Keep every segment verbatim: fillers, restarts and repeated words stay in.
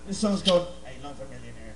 This song's called Ain't Love for a Millionaire.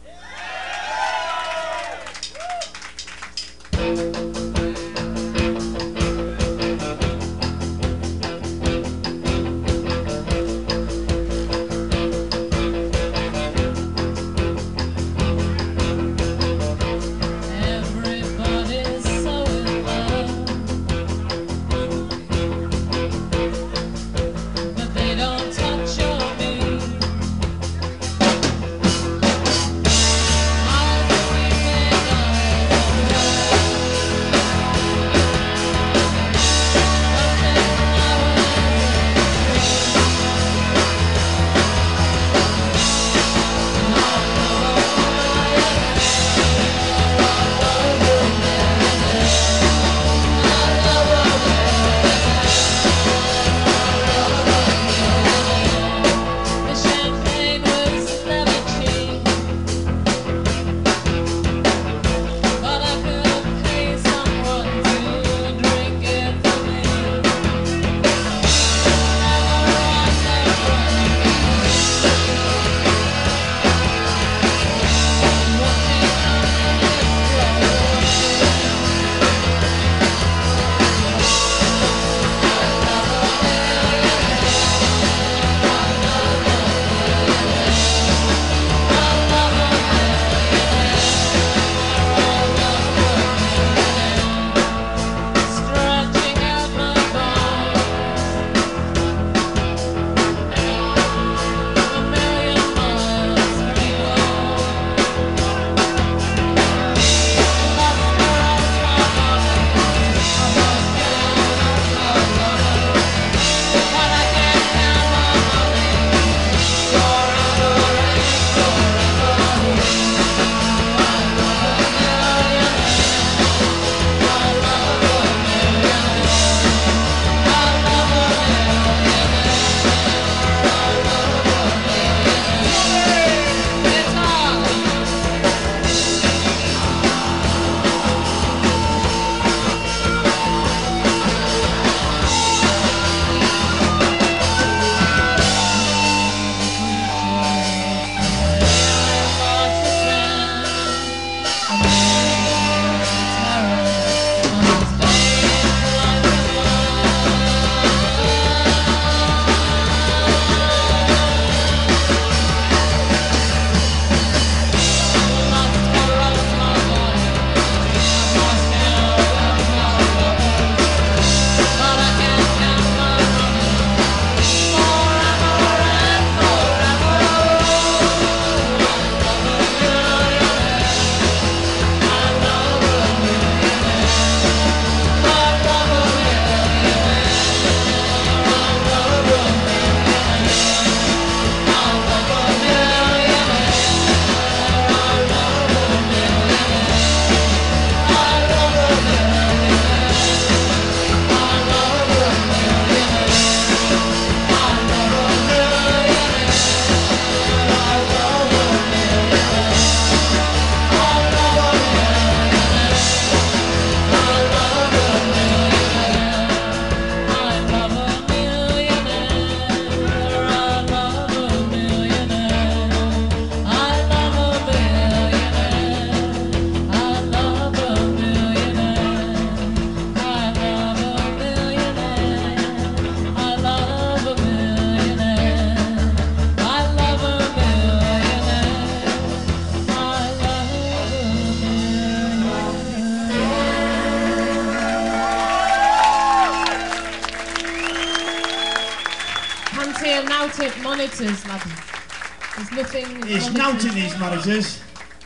Nautic monitors, madam. There's nothing... It's Nautic these monitors.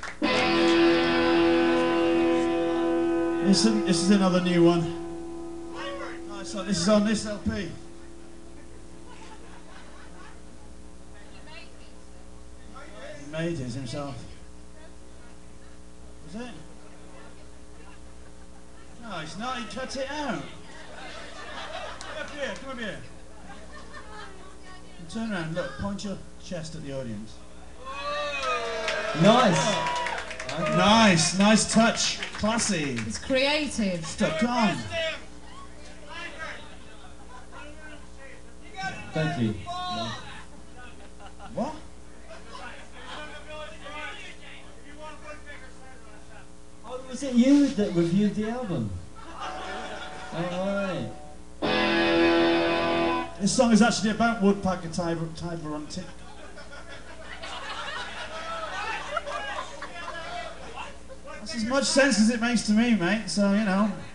This, this is another new one. Nice, this is on this L P. He made it himself. Was it? No, it's not. He cut it out. Come up here. Come up here. And turn around. Look. Point your chest at the audience. Nice. Nice. Nice touch. Classy. It's creative. Stuck on. Thank you. What? Was it you that reviewed the album? Alright. This song is actually about woodpecker tiber hunting. That's as much sense as it makes to me, mate, so, you know.